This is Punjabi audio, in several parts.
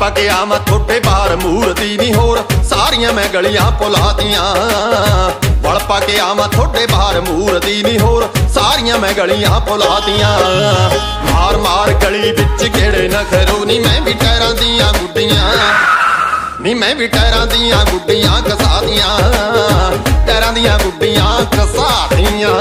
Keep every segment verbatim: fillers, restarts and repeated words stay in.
ਪਾ ਕੇ ਆਵਾਂ ਥੋੜੇ ਬਾਹਰ ਮੂਰਤੀ ਨੀ ਹੋਰ ਸਾਰੀਆਂ ਮੈਂ ਗਲੀਆਂ ਭੁਲਾਤੀਆਂ। ਵਲ ਪਾ ਕੇ ਆਵਾਂ ਥੋੜੇ ਬਾਹਰ ਮੂਰਤੀ ਨੀ ਹੋਰ ਸਾਰੀਆਂ ਮੈਂ ਗਲੀਆਂ ਭੁਲਾਤੀਆਂ। ਮਾਰ ਮਾਰ ਗਲੀ ਵਿੱਚ ਗੇੜੇ ਨਖਰੋ ਨੀ ਮੈਂ ਵੀ ਟਾਇਰਾਂ ਦੀਆਂ ਗੁੱਡੀਆਂ ਨੀ ਮੈਂ ਵੀ ਟਾਇਰਾਂ ਦੀਆਂ ਗੁੱਡੀਆਂ ਘਸਾਤੀਆਂ। ਟਾਇਰਾਂ ਦੀਆਂ ਗੁੱਡੀਆਂ ਘਸਾਤੀਆਂ।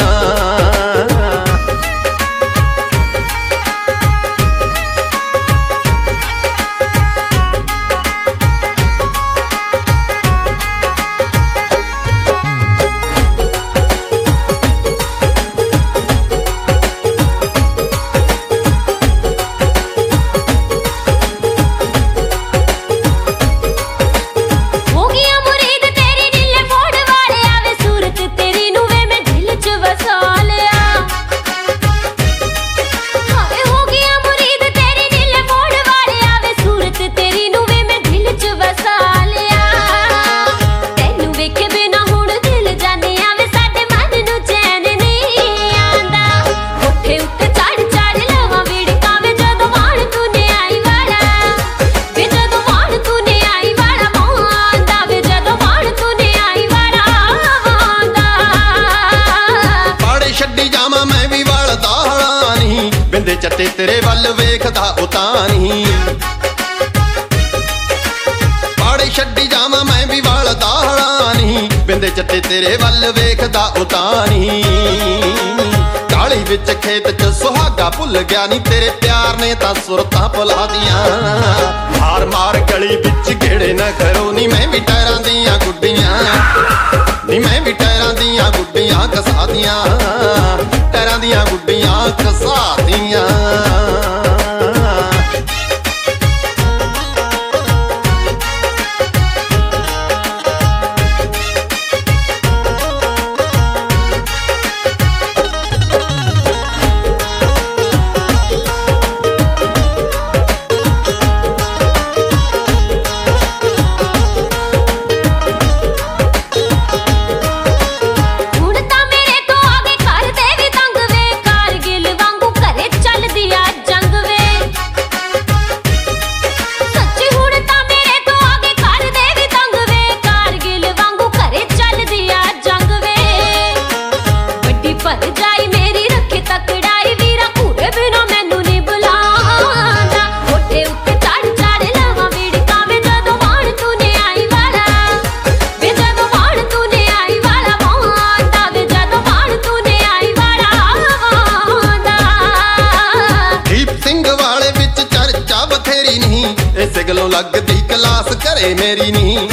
ਬਿੰਦੇ ਚੱਟੇ ਤੇਰੇ ਵੱਲ ਵੇਖਦਾ ਉਤਾਂ ਨਹੀਂ। ਪਾੜੇ ਛੱਡੀ ਜਾਵਾਂ ਮੈਂ ਵੀ ਵਾਲਦਾ ਹਲਾਂ ਨਹੀਂ। ਬਿੰਦੇ ਚੱਟੇ ਤੇਰੇ ਵੱਲ ਵੇਖਦਾ ਉਤਾਂ ਨਹੀਂ। ਕਾਲੀ ਵਿੱਚ ਖੇਤ ਚ ਸੁਹਾਗਾ ਭੁੱਲ ਗਿਆ ਨੀ ਤੇਰੇ ਪਿਆਰ ਨੇ ਤਾਂ ਸੁਰਤਾਂ ਭੁਲਾਤੀਆਂ। ਮਾਰ ਮਾਰ ਗਲੀ ਵਿੱਚ ਗੇੜੇ ਨਖਰੋ ਨੀ ਮੈਂ ਵੀ ਟਾਇਰਾਂ ਦੀਆਂ ਗੁੱਡੀਆਂ ਨੀ ਮੈਂ ਵੀ ਟਾਇਰਾਂ ਦੀਆਂ ਗੁੱਡੀਆਂ ਘਸਾਤੀਆਂ। ਟਾਇਰਾਂ ਦੀਆਂ ਗੁੱਡੀਆਂ ਘਸਾਤੀਆਂ। ਇਸੇ ਗੱਲੋਂ ਲੱਗਦੀ ਕਲਾਸ ਘਰੇ ਮੇਰੀ ਨੀ।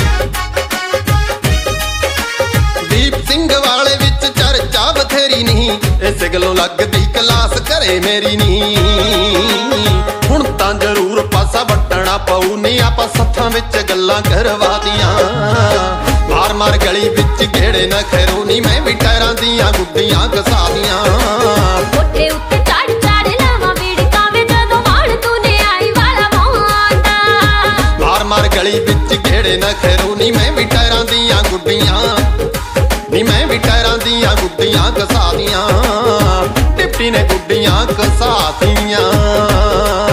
ਦੀਪ ਸਿੰਘ ਵਾਲੇ ਵਿੱਚ ਚਰਚਾ ਬਥੇਰੀ ਨਹੀਂ। ਇਸੇ ਗੱਲੋਂ ਲੱਗਦੀ ਕਲਾਸ ਘਰੇ ਮੇਰੀ ਨੀ। ਹੁਣ ਤਾਂ ਜ਼ਰੂਰ ਪਾਸਾ ਵੱਟਣਾ ਪਊ ਨੀ ਆਪਾਂ ਸੱਥਾਂ ਵਿੱਚ ਗੱਲਾਂ ਕਰਵਾਤੀਆਂ। ਮਾਰ ਮਾਰ ਗਲੀ ਵਿੱਚ ਗੇੜੇ ਨਖਰੋ ਨੀ ਮੈਂ ਵੀ ਟਾਇਰਾਂ ਦੀਆਂ ਗੁੱਡੀਆਂ ਘਸਾਤੀਆਂ। ਕੋਠੇ ਉੱਤੇ ਚੜ ਚੜ ਲਾਵਾਂ ਵੀੜਕਾਂ ਵੇ ਜਦੋਂ ਵਾਲ ਤੂੰ ਨੇ ਆਈ ਵਾਲਾ ਮੋਹੰਦਾ। ਮਾਰ ਮਾਰ ਗਲੀ ਵਿੱਚ ਗੇੜੇ ਨਖਰੋ ਨੀ ਮੈਂ ਵੀ ਟਾਇਰਾਂ ਦੀਆਂ ਗੁੱਡੀਆਂ ਨੀ ਮੈਂ ਵੀ ਟਾਇਰਾਂ ਦੀਆਂ ਗੁੱਡੀਆਂ ਘਸਾਤੀਆਂ। ਟਿਪਟੀ ਨੇ ਗੁੱਡੀਆਂ ਘਸਾਤੀਆਂ।